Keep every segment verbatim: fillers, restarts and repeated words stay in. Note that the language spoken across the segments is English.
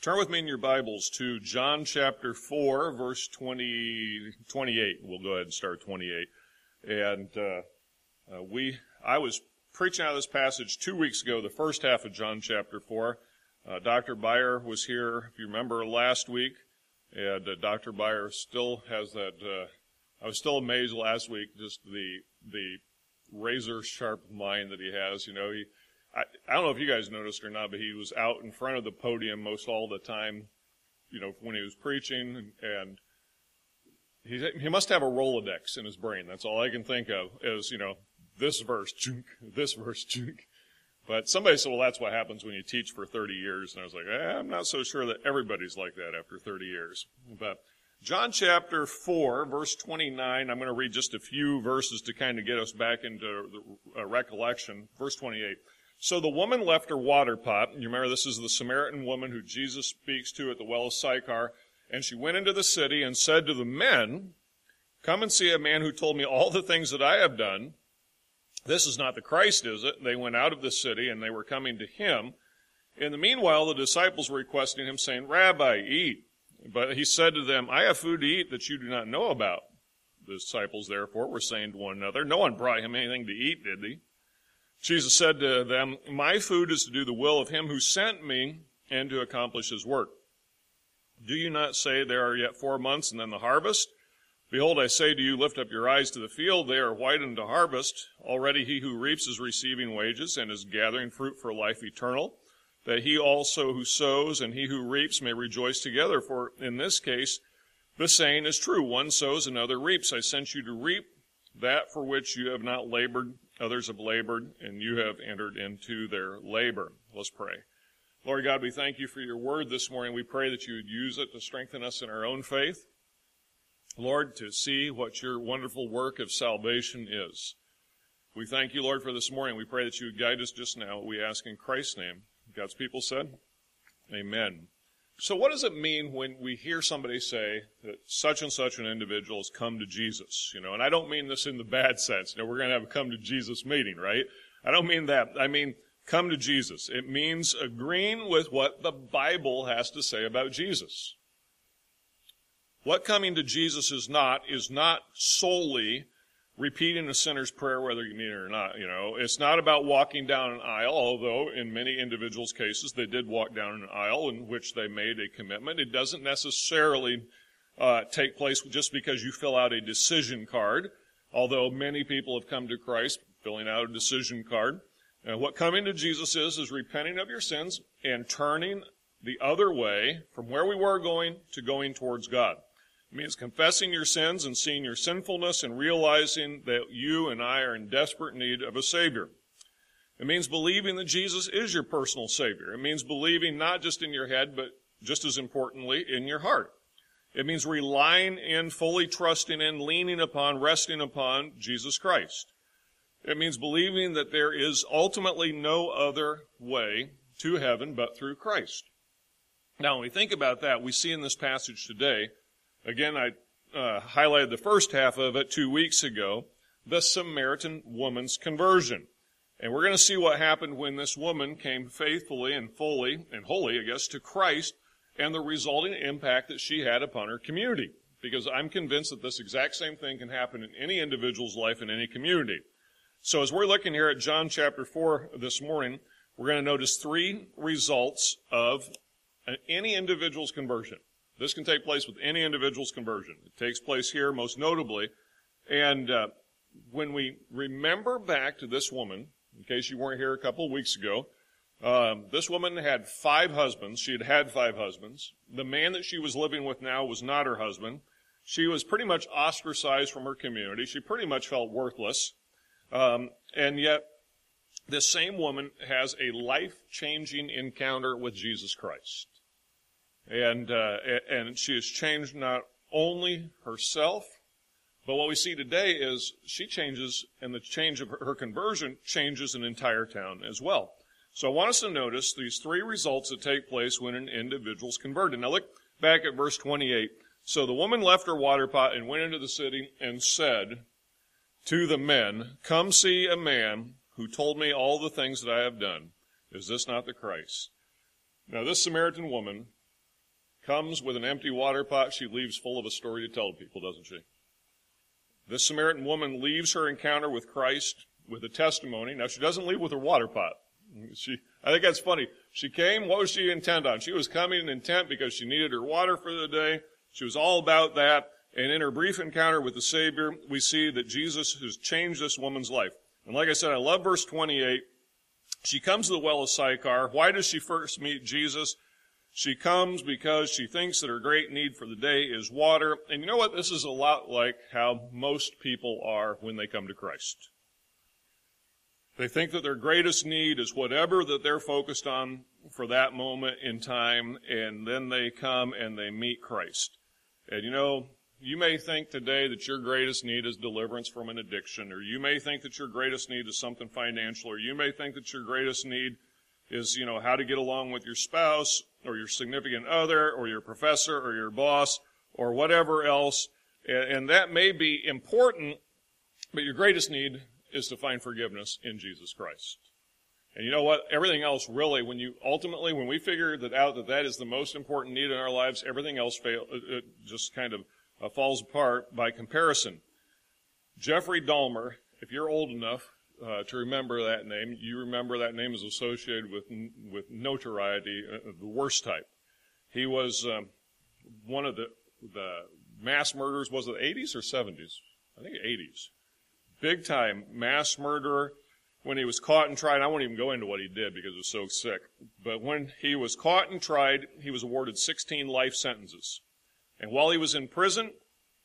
Turn with me in your Bibles to John chapter four, verse twenty, twenty-eight. We'll go ahead and start twenty-eight. And uh, uh, we, I was preaching out of this passage two weeks ago, the first half of John chapter four. Uh, Doctor Beyer was here, if you remember, last week. And uh, Doctor Beyer still has that, uh, I was still amazed last week, just the the razor-sharp mind that he has. You know, he I, I don't know if you guys noticed or not, but he was out in front of the podium most all the time, you know, when he was preaching, and, and he he must have a Rolodex in his brain. That's all I can think of is, you know, this verse, junk, this verse, junk. But somebody said, well, that's what happens when you teach for thirty years. And I was like, eh, I'm not so sure that everybody's like that after thirty years. But John chapter four, verse twenty-nine, I'm going to read just a few verses to kind of get us back into the uh, recollection. Verse twenty-eight. So the woman left her water pot. You remember this is the Samaritan woman who Jesus speaks to at the well of Sychar. And she went into the city and said to the men, come and see a man who told me all the things that I have done. This is not the Christ, is it? They went out of the city and they were coming to him. In the meanwhile, the disciples were requesting him, saying, Rabbi, eat. But he said to them, I have food to eat that you do not know about. The disciples, therefore, were saying to one another, no one brought him anything to eat, did he? Jesus said to them, my food is to do the will of him who sent me and to accomplish his work. Do you not say there are yet four months and then the harvest? Behold, I say to you, lift up your eyes to the field. They are white unto harvest. Already he who reaps is receiving wages and is gathering fruit for life eternal, that he also who sows and he who reaps may rejoice together. For in this case, the saying is true. One sows, another reaps. I sent you to reap that for which you have not labored. Others have labored, and you have entered into their labor. Let's pray. Lord God, we thank you for your word this morning. We pray that you would use it to strengthen us in our own faith. Lord, to see what your wonderful work of salvation is. We thank you, Lord, for this morning. We pray that you would guide us just now. We ask in Christ's name. God's people said, amen. So what does it mean when we hear somebody say that such and such an individual has come to Jesus? You know, and I don't mean this in the bad sense. You know, we're going to have a come to Jesus meeting, right? I don't mean that. I mean, come to Jesus. It means agreeing with what the Bible has to say about Jesus. What coming to Jesus is not, is not solely repeating a sinner's prayer, whether you mean it or not. You know, it's not about walking down an aisle, although in many individuals' cases they did walk down an aisle in which they made a commitment. It doesn't necessarily uh, take place just because you fill out a decision card, although many people have come to Christ filling out a decision card. And what coming to Jesus is, is repenting of your sins and turning the other way from where we were going to going towards God. It means confessing your sins and seeing your sinfulness and realizing that you and I are in desperate need of a Savior. It means believing that Jesus is your personal Savior. It means believing not just in your head, but just as importantly, in your heart. It means relying in, fully trusting in, leaning upon, resting upon Jesus Christ. It means believing that there is ultimately no other way to heaven but through Christ. Now, when we think about that, we see in this passage today, again, I uh, highlighted the first half of it two weeks ago, the Samaritan woman's conversion. And we're going to see what happened when this woman came faithfully and fully, and wholly, I guess, to Christ, and the resulting impact that she had upon her community. Because I'm convinced that this exact same thing can happen in any individual's life in any community. So as we're looking here at John chapter four this morning, we're going to notice three results of any individual's conversion. This can take place with any individual's conversion. It takes place here most notably. And uh, when we remember back to this woman, in case you weren't here a couple of weeks ago, um, this woman had five husbands. She had had five husbands. The man that she was living with now was not her husband. She was pretty much ostracized from her community. She pretty much felt worthless. Um, and yet, this same woman has a life-changing encounter with Jesus Christ. And uh, and she has changed not only herself, but what we see today is she changes, and the change of her conversion changes an entire town as well. So I want us to notice these three results that take place when an individual's converted. Now look back at verse twenty-eight. So the woman left her water pot and went into the city and said to the men, come see a man who told me all the things that I have done. Is this not the Christ? Now this Samaritan woman comes with an empty water pot, she leaves full of a story to tell people, doesn't she? This Samaritan woman leaves her encounter with Christ with a testimony. Now, she doesn't leave with her water pot. She, I think that's funny. She came, what was she intent on? She was coming intent because she needed her water for the day. She was all about that. And in her brief encounter with the Savior, we see that Jesus has changed this woman's life. And like I said, I love verse twenty-eight. She comes to the well of Sychar. Why does she first meet Jesus? She comes because she thinks that her great need for the day is water. And you know what? This is a lot like how most people are when they come to Christ. They think that their greatest need is whatever that they're focused on for that moment in time, and then they come and they meet Christ. And you know, you may think today that your greatest need is deliverance from an addiction, or you may think that your greatest need is something financial, or you may think that your greatest need is, you know, how to get along with your spouse, or your significant other, or your professor, or your boss, or whatever else. And that may be important, but your greatest need is to find forgiveness in Jesus Christ. And you know what? Everything else really, when you ultimately, when we figure that out that that is the most important need in our lives, everything else fail, it just kind of uh, falls apart by comparison. Jeffrey Dahmer, if you're old enough uh, to remember that name, you remember that name is associated with with notoriety of uh, the worst type. He was um, one of the the mass murderers. Was it the eighties or seventies? I think eighties. Big time mass murderer. When he was caught and tried, I won't even go into what he did because it was so sick, but when he was caught and tried, he was awarded sixteen life sentences. And while he was in prison,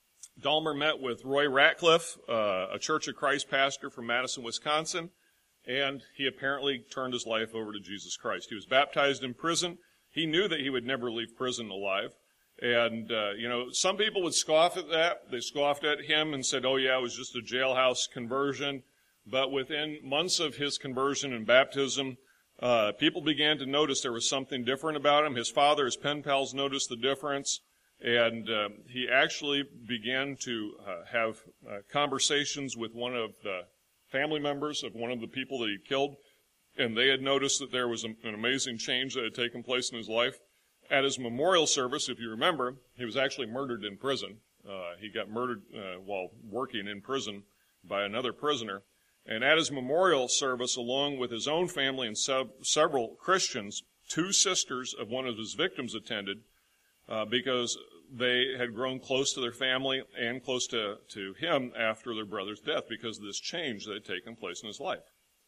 Dahmer met with Roy Ratcliffe, uh, a Church of Christ pastor from Madison, Wisconsin, and he apparently turned his life over to Jesus Christ. He was baptized in prison. He knew that he would never leave prison alive. And, uh, you know, some people would scoff at that. They scoffed at him and said, oh yeah, it was just a jailhouse conversion. But within months of his conversion and baptism, uh, people began to notice there was something different about him. His father, his pen pals noticed the difference. And uh, he actually began to uh, have uh, conversations with one of the family members of one of the people that he killed. And they had noticed that there was a, an amazing change that had taken place in his life. At his memorial service, if you remember, he was actually murdered in prison. Uh, he got murdered uh, while working in prison by another prisoner. And at his memorial service, along with his own family and sev- several Christians, two sisters of one of his victims attended uh, because they had grown close to their family and close to, to him after their brother's death because of this change that had taken place in his life.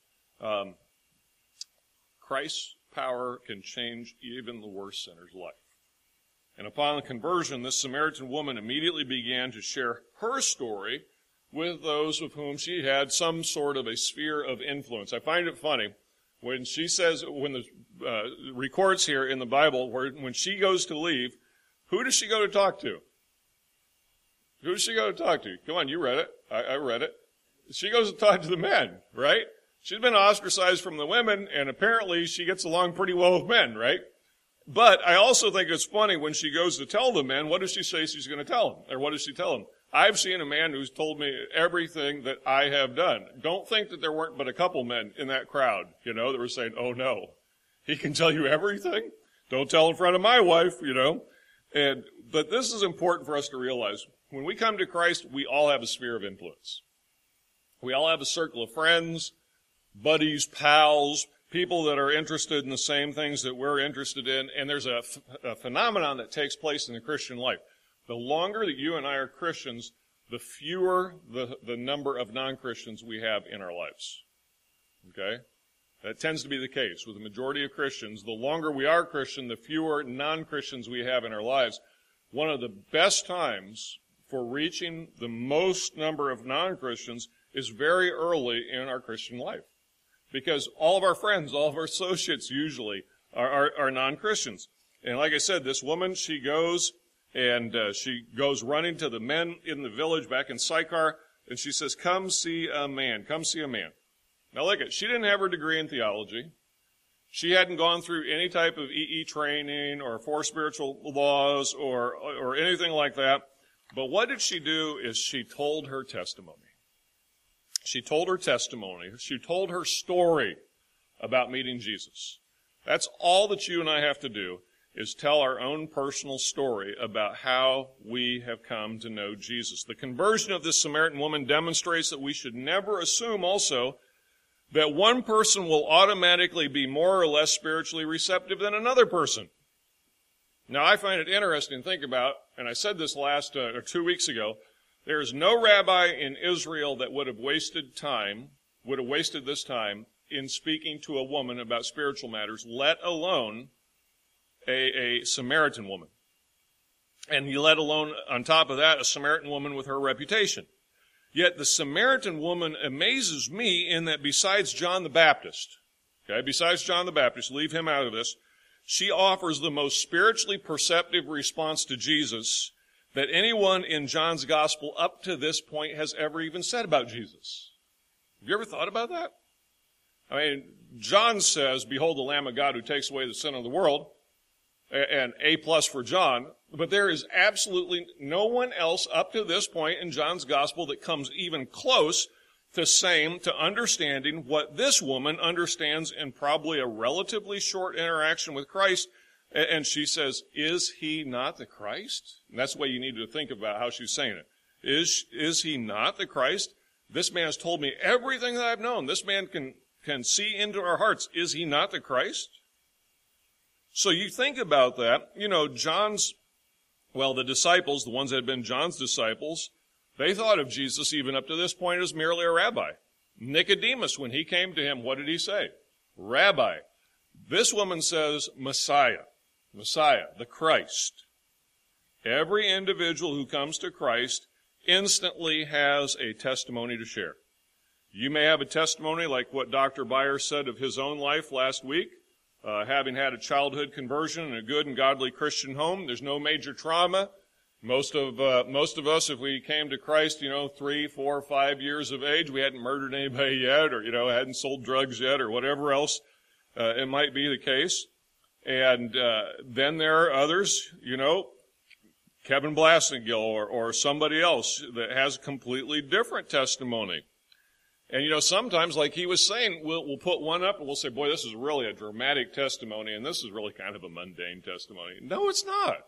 Um, Christ's power can change even the worst sinner's life. And upon conversion, this Samaritan woman immediately began to share her story with those with whom she had some sort of a sphere of influence. I find it funny when she says, when the uh, records here in the Bible, where when she goes to leave, who does she go to talk to? Who does she go to talk to? Come on, you read it. I, I read it. She goes to talk to the men, right? She's been ostracized from the women, and apparently she gets along pretty well with men, right? But I also think it's funny when she goes to tell the men, what does she say she's going to tell them? Or what does she tell them? I've seen a man who's told me everything that I have done. Don't think that there weren't but a couple men in that crowd, you know, that were saying, oh no, he can tell you everything? Don't tell in front of my wife, you know. And, but this is important for us to realize. When we come to Christ, we all have a sphere of influence. We all have a circle of friends, buddies, pals, people that are interested in the same things that we're interested in. And there's a, a phenomenon that takes place in the Christian life. The longer that you and I are Christians, the fewer the, the number of non-Christians we have in our lives. Okay? That tends to be the case with the majority of Christians. The longer we are Christian, the fewer non-Christians we have in our lives. One of the best times for reaching the most number of non-Christians is very early in our Christian life. Because all of our friends, all of our associates usually are, are, are non-Christians. And like I said, this woman, she goes... And uh, she goes running to the men in the village back in Sychar, and she says, come see a man, come see a man. Now look at, she didn't have her degree in theology. She hadn't gone through any type of E E training or four spiritual laws or or anything like that. But what did she do is she told her testimony. She told her testimony. She told her story about meeting Jesus. That's all that you and I have to do, is tell our own personal story about how we have come to know Jesus. The conversion of this Samaritan woman demonstrates that we should never assume also that one person will automatically be more or less spiritually receptive than another person. Now, I find it interesting to think about, and I said this last, uh, or two weeks ago, there is no rabbi in Israel that would have wasted time, would have wasted this time in speaking to a woman about spiritual matters, let alone a, a Samaritan woman. And let alone, on top of that, a Samaritan woman with her reputation. Yet the Samaritan woman amazes me in that besides John the Baptist, okay, besides John the Baptist, leave him out of this, she offers the most spiritually perceptive response to Jesus that anyone in John's gospel up to this point has ever even said about Jesus. Have you ever thought about that? I mean, John says, "Behold the Lamb of God who takes away the sin of the world," and A plus for John, but there is absolutely no one else up to this point in John's gospel that comes even close to saying, to understanding what this woman understands in probably a relatively short interaction with Christ. And she says, "Is he not the Christ?" And that's the way you need to think about how she's saying it. Is, is he not the Christ? This man has told me everything that I've known. This man can, can see into our hearts. Is he not the Christ? So you think about that. You know, John's, well, the disciples, the ones that had been John's disciples, they thought of Jesus even up to this point as merely a rabbi. Nicodemus, when he came to him, what did he say? Rabbi. This woman says Messiah. Messiah, the Christ. Every individual who comes to Christ instantly has a testimony to share. You may have a testimony like what Doctor Byers said of his own life last week, uh, having had a childhood conversion in a good and godly Christian home. There's no major trauma. Most of uh, most of us, if we came to Christ, you know, three, four, five years of age, we hadn't murdered anybody yet, or you know, hadn't sold drugs yet, or whatever else uh, it might be the case. And uh, then there are others, you know, Kevin Blasengill or, or somebody else that has a completely different testimony. And, you know, sometimes, like he was saying, we'll, we'll put one up and we'll say, boy, this is really a dramatic testimony, and this is really kind of a mundane testimony. No, it's not.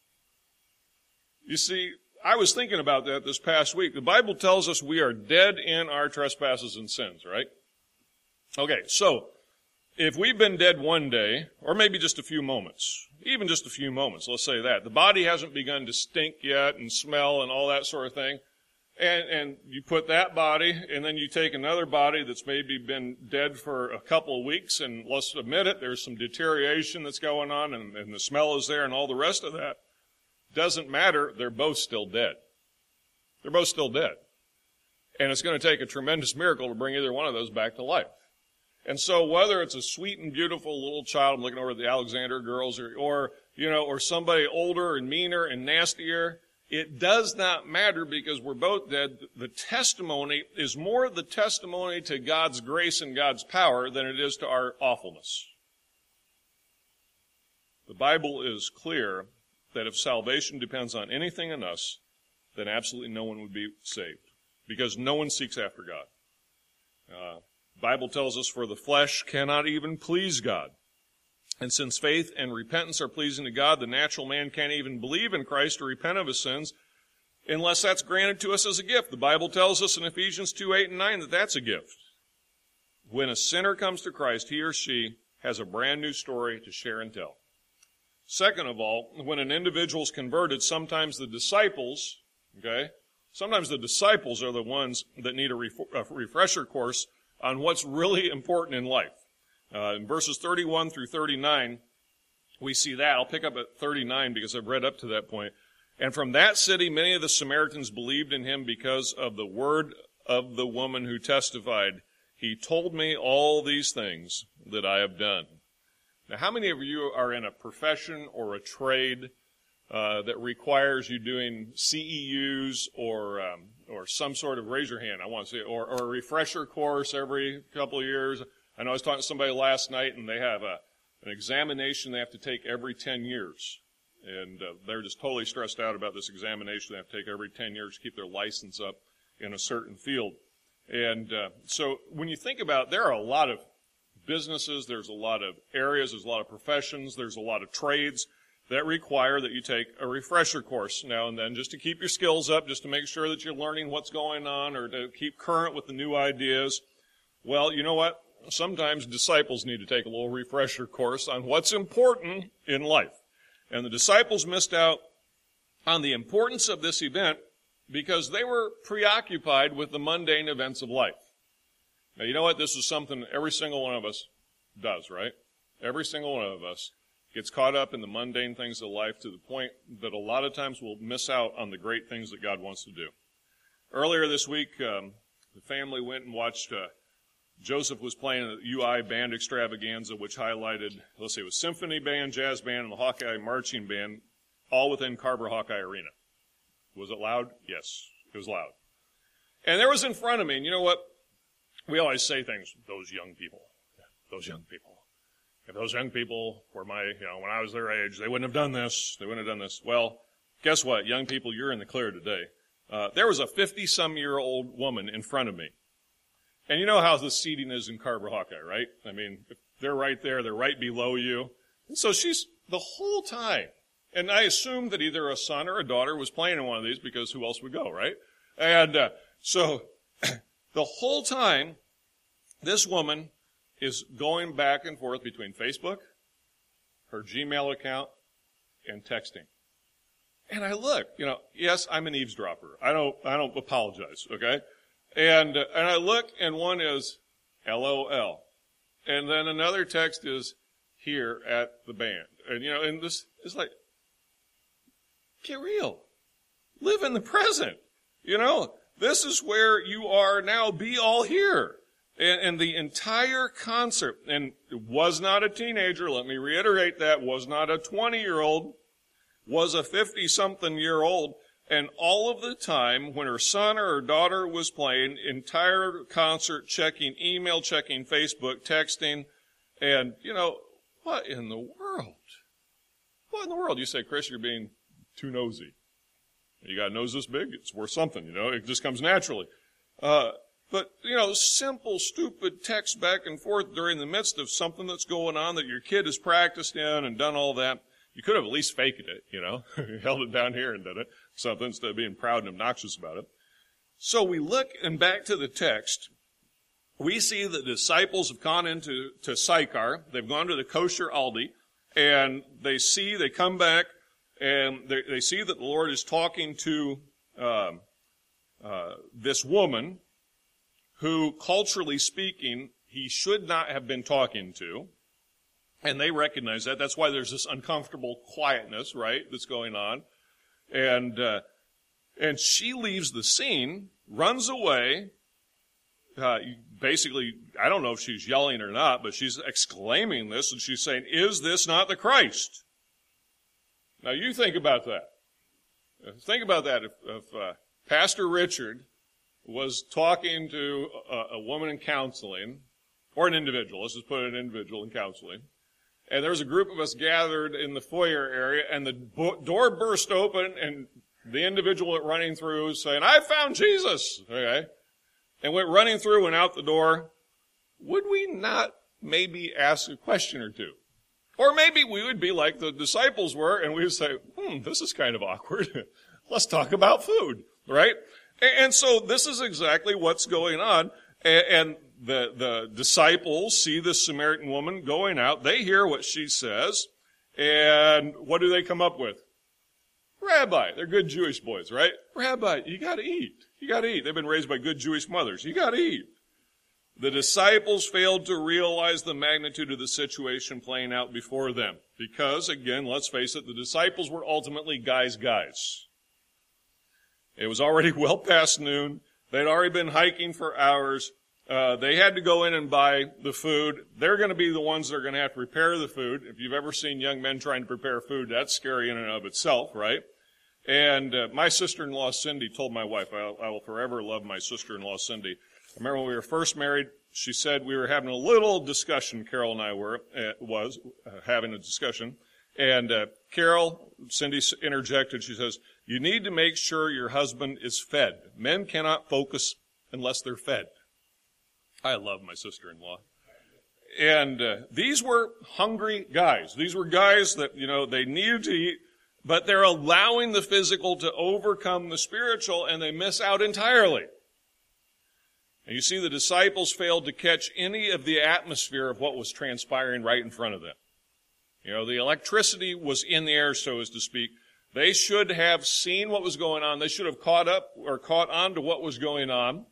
You see, I was thinking about that this past week. The Bible tells us we are dead in our trespasses and sins, right? Okay, so if we've been dead one day, or maybe just a few moments, even just a few moments, let's say that, the body hasn't begun to stink yet and smell and all that sort of thing, and, and you put that body, and then you take another body that's maybe been dead for a couple of weeks, and let's admit it, there's some deterioration that's going on, and, and the smell is there and all the rest of that. Doesn't matter, they're both still dead. They're both still dead. And it's going to take a tremendous miracle to bring either one of those back to life. And so whether it's a sweet and beautiful little child, I'm looking over at the Alexander girls, or, or, you know, or somebody older and meaner and nastier, it does not matter because we're both dead. The testimony is more the testimony to God's grace and God's power than it is to our awfulness. The Bible is clear that if salvation depends on anything in us, then absolutely no one would be saved, because no one seeks after God. Uh, the Bible tells us, for the flesh cannot even please God. And since faith and repentance are pleasing to God, the natural man can't even believe in Christ or repent of his sins unless that's granted to us as a gift. The Bible tells us in Ephesians two, eight, and nine that that's a gift. When a sinner comes to Christ, he or she has a brand new story to share and tell. Second of all, when an individual is converted, sometimes the disciples, okay, sometimes the disciples are the ones that need a, ref- a refresher course on what's really important in life. Uh, in verses thirty-one through thirty-nine, we see that. I'll pick up at thirty-nine because I've read up to that point. And from that city, many of the Samaritans believed in him because of the word of the woman who testified, "He told me all these things that I have done." Now, how many of you are in a profession or a trade uh, that requires you doing C E Us or um, or some sort of, raise your hand, I want to say, or, or a refresher course every couple of years? I know I was talking to somebody last night, and they have a, an examination they have to take every ten years. And uh, they're just totally stressed out about this examination they have to take every ten years to keep their license up in a certain field. And uh, so when you think about it, there are a lot of businesses, there's a lot of areas, there's a lot of professions, there's a lot of trades that require that you take a refresher course now and then just to keep your skills up, just to make sure that you're learning what's going on or to keep current with the new ideas. Well, you know what? Sometimes disciples need to take a little refresher course on what's important in life. And the disciples missed out on the importance of this event because they were preoccupied with the mundane events of life. Now, you know what? This is something every single one of us does, right? Every single one of us gets caught up in the mundane things of life to the point that a lot of times we'll miss out on the great things that God wants to do. Earlier this week, um, the family went and watched, uh, Joseph was playing a U I band extravaganza, which highlighted, let's say it was symphony band, jazz band, and the Hawkeye marching band, all within Carver Hawkeye Arena. Was it loud? Yes, it was loud. And there was in front of me, and you know what? We always say things, those young people, those young people. If those young people were my, you know, when I was their age, they wouldn't have done this, they wouldn't have done this. Well, guess what? Young people, you're in the clear today. Uh, there was a fifty-some-year-old woman in front of me. And you know how the seating is in Carver Hawkeye, right? I mean, if they're right there, they're right below you. And so she's, the whole time, and I assumed that either a son or a daughter was playing in one of these because who else would go, right? And uh, so the whole time, this woman is going back and forth between Facebook, her Gmail account, and texting. And I look, you know, yes, I'm an eavesdropper. I don't, I don't apologize, okay? And, uh, and I look, and one is L O L. And then another text is here at the band. And, you know, and this is like, get real. Live in the present. You know, this is where you are now. Be all here. And, and the entire concert, and it was not a teenager, let me reiterate that, was not a twenty-year-old, was a fifty-something-year-old. And all of the time, when her son or her daughter was playing, entire concert checking, email checking, Facebook, texting, and, you know, what in the world? What in the world? You say, Chris, you're being too nosy. You got a nose this big? It's worth something, you know. It just comes naturally. Uh, but, you know, simple, stupid text back and forth during the midst of something that's going on that your kid has practiced in and done all that. You could have at least faked it, you know. Held it down here and did it. Something instead of being proud and obnoxious about it. So we look and back to the text. We see the disciples have gone into to Sychar. They've gone to the kosher Aldi. And they see, they come back, and they, they see that the Lord is talking to uh, uh, this woman who, culturally speaking, he should not have been talking to. And they recognize that. That's why there's this uncomfortable quietness, right, that's going on. And uh, and she leaves the scene, runs away. Uh, basically, I don't know if she's yelling or not, but she's exclaiming this, and she's saying, "Is this not the Christ?" Now, you think about that. Think about that. If, if uh, Pastor Richard was talking to a, a woman in counseling, or an individual, let's just put an individual in counseling, and there's a group of us gathered in the foyer area, and the bo- door burst open, and the individual went running through saying, "I found Jesus," okay, and went running through and out the door. Would we not maybe ask a question or two? Or maybe we would be like the disciples were, and we would say, hmm, this is kind of awkward. Let's talk about food, right? And so this is exactly what's going on. And the, the disciples see this Samaritan woman going out. They hear what she says. And what do they come up with? Rabbi. They're good Jewish boys, right? Rabbi, you got to eat. You got to eat. They've been raised by good Jewish mothers. You got to eat. The disciples failed to realize the magnitude of the situation playing out before them. Because, again, let's face it, the disciples were ultimately guys' guys. It was already well past noon. They'd already been hiking for hours. Uh, they had to go in and buy the food. They're going to be the ones that are going to have to prepare the food. If you've ever seen young men trying to prepare food, that's scary in and of itself, right? And uh, my sister-in-law, Cindy, told my wife, I, I will forever love my sister-in-law, Cindy. I remember when we were first married, she said we were having a little discussion, Carol and I were, uh, was uh, having a discussion. And uh, Carol, Cindy interjected, she says, you need to make sure your husband is fed. Men cannot focus unless they're fed. I love my sister-in-law. And uh, these were hungry guys. These were guys that, you know, they needed to eat, but they're allowing the physical to overcome the spiritual, and they miss out entirely. And you see, the disciples failed to catch any of the atmosphere of what was transpiring right in front of them. You know, the electricity was in the air, so as to speak. They should have seen what was going on. They should have caught up or caught on to what was going on.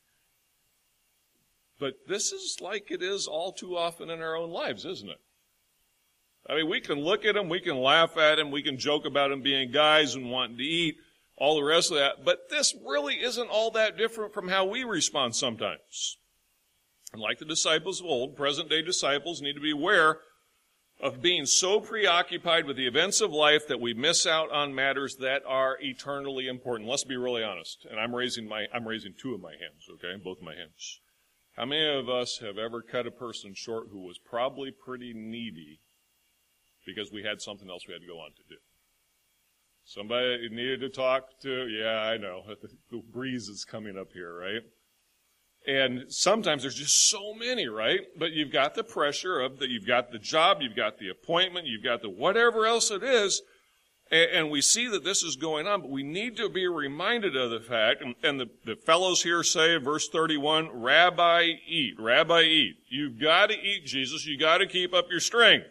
But this is like it is all too often in our own lives, isn't it? I mean, we can look at them, we can laugh at them, we can joke about them being guys and wanting to eat, all the rest of that. But this really isn't all that different from how we respond sometimes. And like the disciples of old, present-day disciples need to be aware of being so preoccupied with the events of life that we miss out on matters that are eternally important. Let's be really honest. And I'm raising my, I'm raising two of my hands, okay? Both of my hands. How many of us have ever cut a person short who was probably pretty needy because we had something else we had to go on to do? Somebody needed to talk to, yeah, I know, the breeze is coming up here, right? And sometimes there's just so many, right? But you've got the pressure of the, you've got the job, you've got the appointment, you've got the whatever else it is, and, and we see that this is going on, but we need to be reminded of the fact, and, and the, the fellows here say, verse thirty-one, Rabbi, eat, Rabbi, eat. You've got to eat, Jesus, you've got to keep up your strength.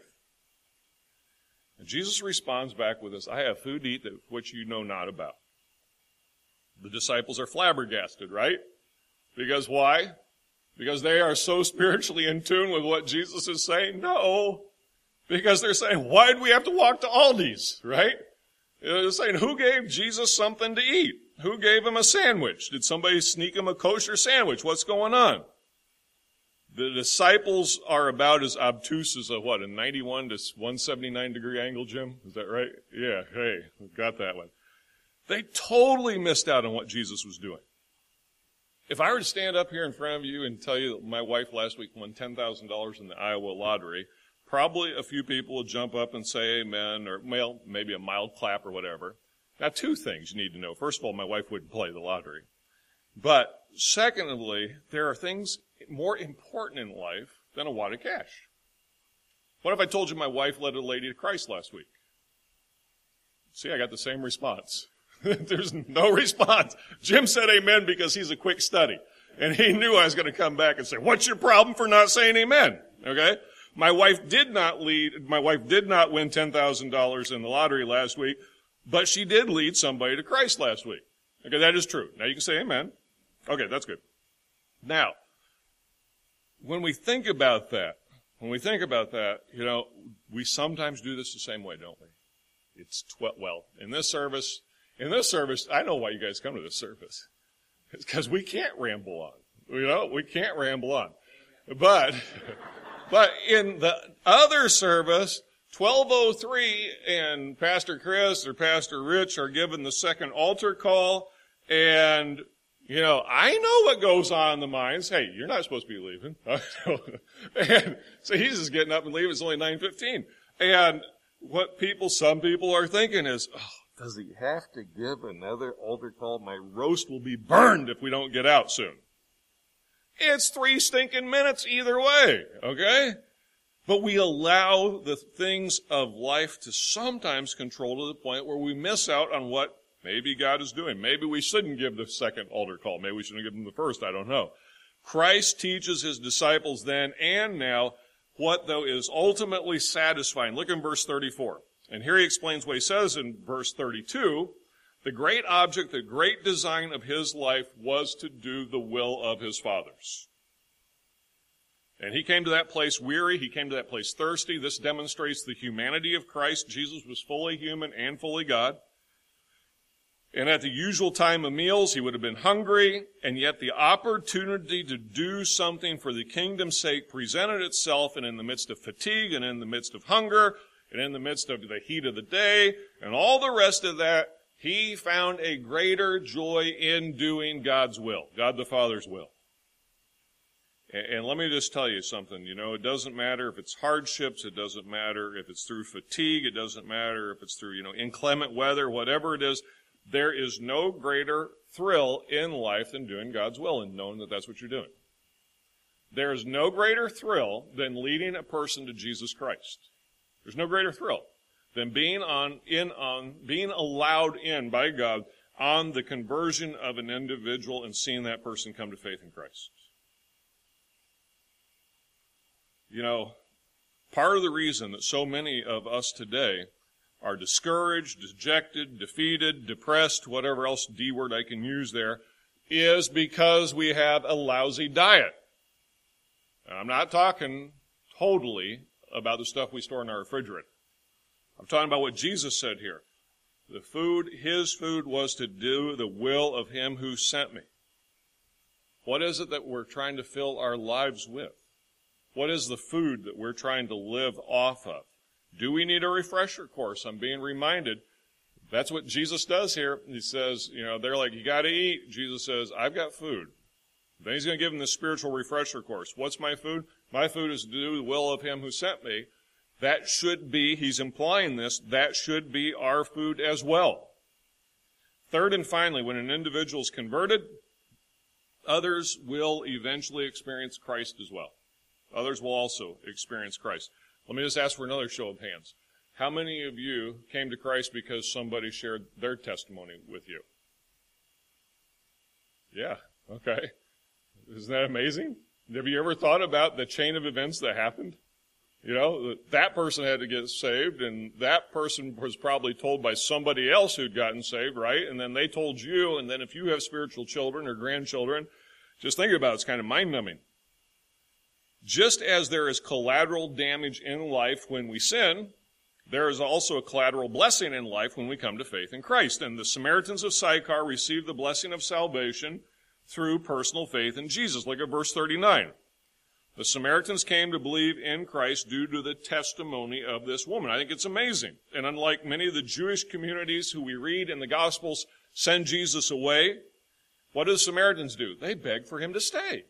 And Jesus responds back with this, I have food to eat that which you know not about. The disciples are flabbergasted, right? Because why? Because they are so spiritually in tune with what Jesus is saying? No. Because they're saying, why do we have to walk to Aldi's, right? They're saying, who gave Jesus something to eat? Who gave him a sandwich? Did somebody sneak him a kosher sandwich? What's going on? The disciples are about as obtuse as a, what, a ninety-one to one seventy-nine degree angle, Jim? Is that right? Yeah, hey, got that one. They totally missed out on what Jesus was doing. If I were to stand up here in front of you and tell you that my wife last week won ten thousand dollars in the Iowa lottery, probably a few people would jump up and say amen, or well, maybe a mild clap or whatever. Now, two things you need to know. First of all, my wife wouldn't play the lottery. But secondly, there are things more important in life than a wad of cash. What if I told you my wife led a lady to Christ last week? See, I got the same response. There's no response. Jim said amen because he's a quick study. And he knew I was going to come back and say, what's your problem for not saying amen? Okay? My wife did not lead, my wife did not win ten thousand dollars in the lottery last week, but she did lead somebody to Christ last week. Okay, that is true. Now you can say amen. Okay, that's good. Now, when we think about that, when we think about that, you know, we sometimes do this the same way, don't we? It's tw- well, in this service, in this service, I know why you guys come to this service. It's because we can't ramble on. You know, we can't ramble on. But, but in the other service, twelve oh three and Pastor Chris or Pastor Rich are given the second altar call, and you know, I know what goes on in the minds. Hey, you're not supposed to be leaving. And so he's just getting up and leaving. It's only nine fifteen. And what people, some people are thinking is, oh, does he have to give another altar call? My roast will be burned if we don't get out soon. It's three stinking minutes either way, okay? But we allow the things of life to sometimes control to the point where we miss out on what maybe God is doing. Maybe we shouldn't give the second altar call. Maybe we shouldn't give them the first. I don't know. Christ teaches his disciples then and now what, though, is ultimately satisfying. Look in verse thirty-four. And here he explains what he says in verse thirty-two. The great object, the great design of his life was to do the will of his fathers. And he came to that place weary. He came to that place thirsty. This demonstrates the humanity of Christ. Jesus was fully human and fully God. And at the usual time of meals, he would have been hungry, and yet the opportunity to do something for the kingdom's sake presented itself, and in the midst of fatigue, and in the midst of hunger, and in the midst of the heat of the day, and all the rest of that, he found a greater joy in doing God's will, God the Father's will. And, and let me just tell you something, you know, it doesn't matter if it's hardships, it doesn't matter if it's through fatigue, it doesn't matter if it's through, you know, inclement weather, whatever it is. There is no greater thrill in life than doing God's will and knowing that that's what you're doing. There is no greater thrill than leading a person to Jesus Christ. There's no greater thrill than being on in on being allowed in by God on the conversion of an individual and seeing that person come to faith in Christ. You know, part of the reason that so many of us today are discouraged, dejected, defeated, depressed, whatever else D word I can use there, is because we have a lousy diet. And I'm not talking totally about the stuff we store in our refrigerator. I'm talking about what Jesus said here. The food, his food was to do the will of him who sent me. What is it that we're trying to fill our lives with? What is the food that we're trying to live off of? Do we need a refresher course? I'm being reminded. That's what Jesus does here. He says, you know, they're like, you got to eat. Jesus says, I've got food. Then he's going to give them the spiritual refresher course. What's my food? My food is to do the will of him who sent me. That should be, he's implying this, that should be our food as well. Third and finally, when an individual is converted, others will eventually experience Christ as well. Others will also experience Christ. Let me just ask for another show of hands. How many of you came to Christ because somebody shared their testimony with you? Yeah, okay. Isn't that amazing? Have you ever thought about the chain of events that happened? You know, that person had to get saved, and that person was probably told by somebody else who'd gotten saved, right? And then they told you, and then if you have spiritual children or grandchildren, just think about it, it's kind of mind-numbing. Just as there is collateral damage in life when we sin, there is also a collateral blessing in life when we come to faith in Christ. And the Samaritans of Sychar received the blessing of salvation through personal faith in Jesus. Look at verse thirty-nine. The Samaritans came to believe in Christ due to the testimony of this woman. I think it's amazing. And unlike many of the Jewish communities who we read in the Gospels send Jesus away, what do the Samaritans do? They beg for him to stay.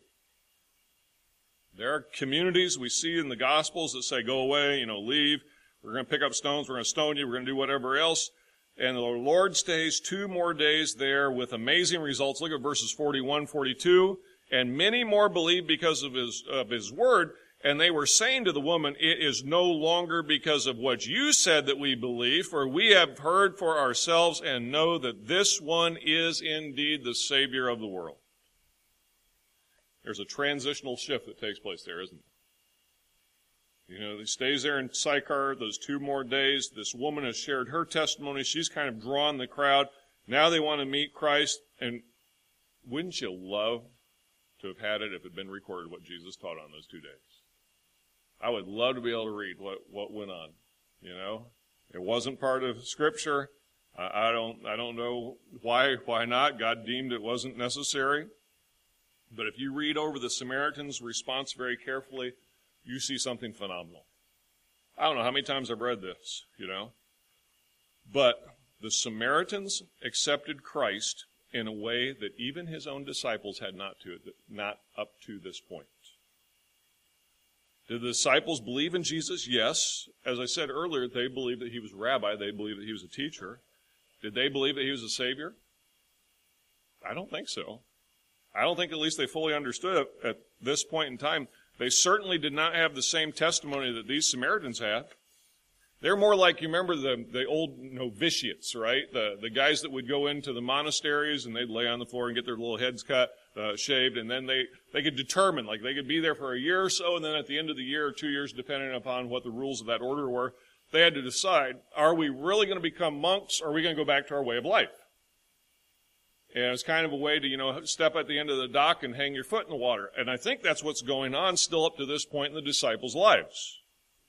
There are communities we see in the Gospels that say, go away, you know, leave. We're going to pick up stones. We're going to stone you. We're going to do whatever else. And the Lord stays two more days there with amazing results. Look at verses forty-one, forty-two. And many more believed because of his, of his word. And they were saying to the woman, it is no longer because of what you said that we believe, for we have heard for ourselves and know that this one is indeed the Savior of the world. There's a transitional shift that takes place there, isn't there? You know, he stays there in Sychar those two more days. This woman has shared her testimony. She's kind of drawn the crowd. Now they want to meet Christ. And wouldn't you love to have had it if it had been recorded what Jesus taught on those two days? I would love to be able to read what, what went on. You know, it wasn't part of Scripture. I, I don't I don't know why why not. God deemed it wasn't necessary. But if you read over the Samaritan's response very carefully, you see something phenomenal. I don't know how many times I've read this, you know. But the Samaritans accepted Christ in a way that even his own disciples had not to not up to this point. Did the disciples believe in Jesus? Yes. As I said earlier, they believed that he was a rabbi. They believed that he was a teacher. Did they believe that he was a Savior? I don't think so. I don't think at least they fully understood it at this point in time. They certainly did not have the same testimony that these Samaritans had. They're more like, you remember the, the old novitiates, right? The, the guys that would go into the monasteries and they'd lay on the floor and get their little heads cut, uh, shaved, and then they, they could determine, like they could be there for a year or so, and then at the end of the year or two years, depending upon what the rules of that order were, they had to decide, are we really going to become monks or are we going to go back to our way of life? And it's kind of a way to, you know, step at the end of the dock and hang your foot in the water. And I think that's what's going on still up to this point in the disciples' lives.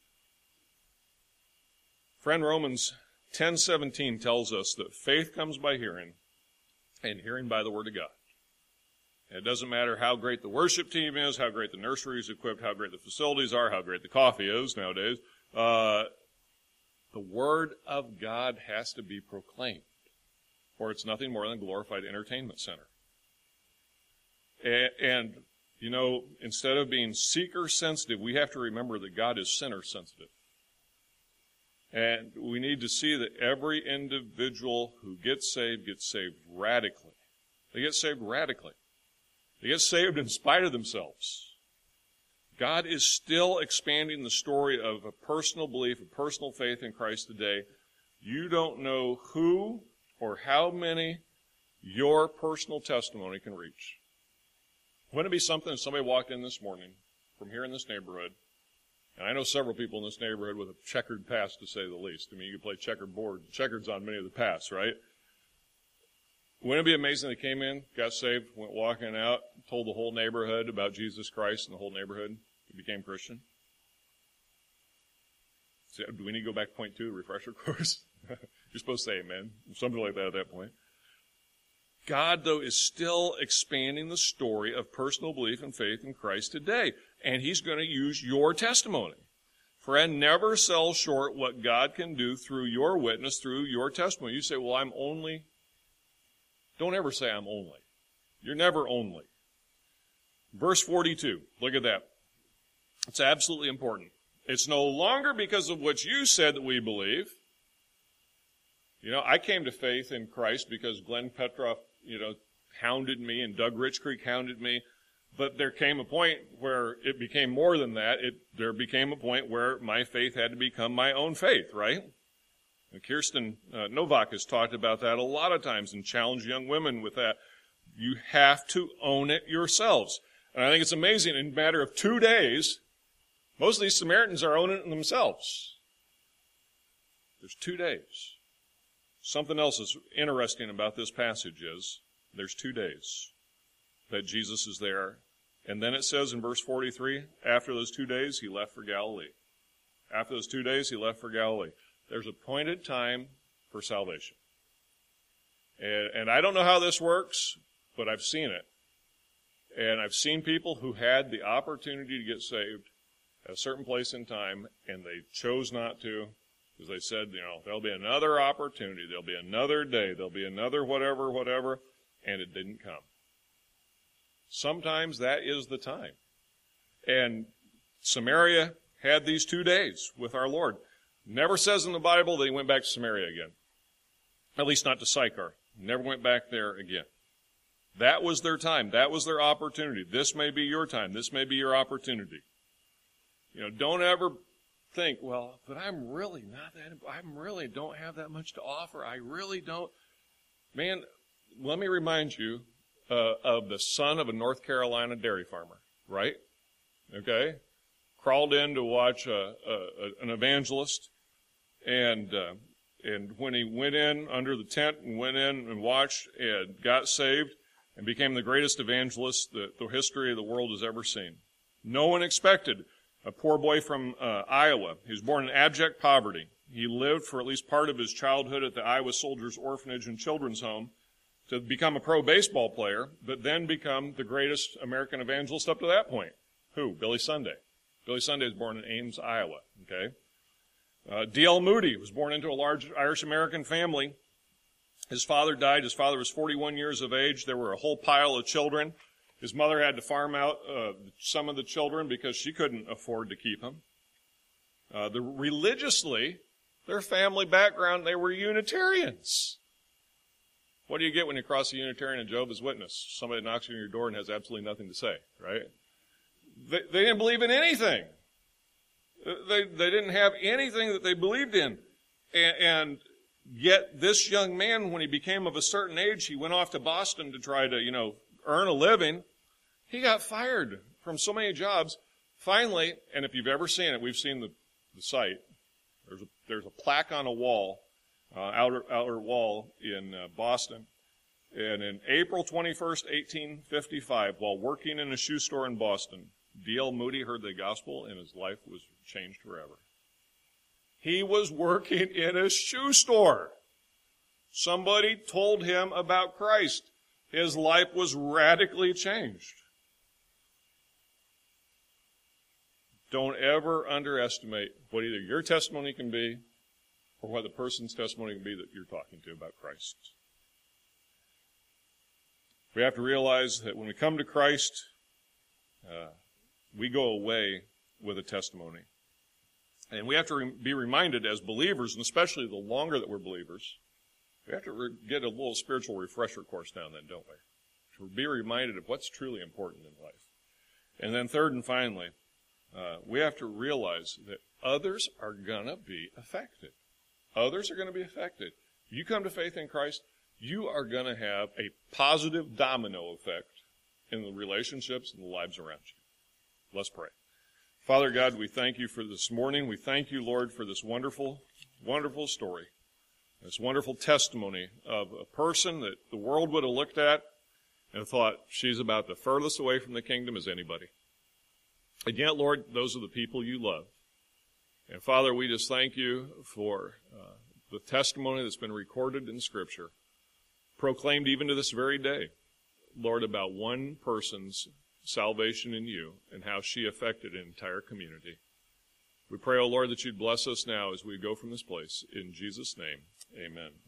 Friend, Romans ten seventeen tells us that faith comes by hearing, and hearing by the Word of God. And it doesn't matter how great the worship team is, how great the nursery is equipped, how great the facilities are, how great the coffee is nowadays. Uh, the Word of God has to be proclaimed, or it's nothing more than a glorified entertainment center. And, and, you know, instead of being seeker-sensitive, we have to remember that God is sinner-sensitive. And we need to see that every individual who gets saved gets saved radically. They get saved radically. They get saved in spite of themselves. God is still expanding the story of a personal belief, a personal faith in Christ today. You don't know who or how many your personal testimony can reach. Wouldn't it be something if somebody walked in this morning from here in this neighborhood, and I know several people in this neighborhood with a checkered past, to say the least. I mean, you can play checkerboard, checkers on many of the pasts, right? Wouldn't it be amazing they came in, got saved, went walking out, told the whole neighborhood about Jesus Christ, and the whole neighborhood became Christian? So, do we need to go back to point two, refresher course? You're supposed to say amen, something like that at that point. God, though, is still expanding the story of personal belief and faith in Christ today, and He's going to use your testimony. Friend, never sell short what God can do through your witness, through your testimony. You say, well, I'm only. Don't ever say I'm only. You're never only. Verse forty-two, look at that. It's absolutely important. It's no longer because of what you said that we believe. You know, I came to faith in Christ because Glenn Petroff, you know, hounded me and Doug Rich Creek hounded me. But there came a point where it became more than that. It, there became a point where my faith had to become my own faith, right? And Kirsten uh, Novak has talked about that a lot of times and challenged young women with that. You have to own it yourselves. And I think it's amazing, in a matter of two days, most of these Samaritans are owning it themselves. There's two days. Something else that's interesting about this passage is there's two days that Jesus is there. And then it says in verse forty-three, after those two days, He left for Galilee. After those two days, He left for Galilee. There's appointed time for salvation. And, and I don't know how this works, but I've seen it. And I've seen people who had the opportunity to get saved at a certain place in time, and they chose not to, because they said, you know, there'll be another opportunity, there'll be another day, there'll be another whatever, whatever, and it didn't come. Sometimes that is the time. And Samaria had these two days with our Lord. Never says in the Bible that He went back to Samaria again. At least not to Sychar. Never went back there again. That was their time. That was their opportunity. This may be your time. This may be your opportunity. You know, don't ever think, well, but I'm really not that, I really don't have that much to offer. I really don't. Man, let me remind you uh, of the son of a North Carolina dairy farmer, right? Okay? Crawled in to watch a, a, an evangelist, and uh, and when he went in under the tent and went in and watched and got saved and became the greatest evangelist that the history of the world has ever seen. No one expected a poor boy from uh, Iowa. He was born in abject poverty. He lived for at least part of his childhood at the Iowa Soldiers Orphanage and Children's Home to become a pro baseball player, but then become the greatest American evangelist up to that point. Who? Billy Sunday. Billy Sunday was born in Ames, Iowa. Okay. Uh, D L Moody was born into a large Irish-American family. His father died. His father was forty-one years of age. There were a whole pile of children. His mother had to farm out uh, some of the children because she couldn't afford to keep them. Uh, the, religiously, their family background, they were Unitarians. What do you get when you cross a Unitarian and Jehovah's Witness? Somebody knocks on your door and has absolutely nothing to say, right? They, they didn't believe in anything. They, they didn't have anything that they believed in. And, and yet this young man, when he became of a certain age, he went off to Boston to try to, you know, earn a living. He got fired from so many jobs. Finally, and if you've ever seen it, we've seen the, the site. There's a, there's a plaque on a wall, uh, outer, outer wall in uh, Boston. And in April twenty-first, eighteen fifty-five, while working in a shoe store in Boston, D L Moody heard the gospel and his life was changed forever. He was working in a shoe store. Somebody told him about Christ. His life was radically changed. Don't ever underestimate what either your testimony can be or what the person's testimony can be that you're talking to about Christ. We have to realize that when we come to Christ, uh, we go away with a testimony. And we have to re- be reminded as believers, and especially the longer that we're believers, we have to re- get a little spiritual refresher course down then, don't we? To be reminded of what's truly important in life. And then third and finally, uh, we have to realize that others are going to be affected. Others are going to be affected. You come to faith in Christ, you are going to have a positive domino effect in the relationships and the lives around you. Let's pray. Father God, we thank you for this morning. We thank you, Lord, for this wonderful, wonderful story, this wonderful testimony of a person that the world would have looked at and thought she's about the furthest away from the kingdom as anybody. And yet, Lord, those are the people you love. And Father, we just thank you for uh, the testimony that's been recorded in Scripture, proclaimed even to this very day, Lord, about one person's salvation in you and how she affected an entire community. We pray, O Lord, that you'd bless us now as we go from this place. In Jesus' name, amen.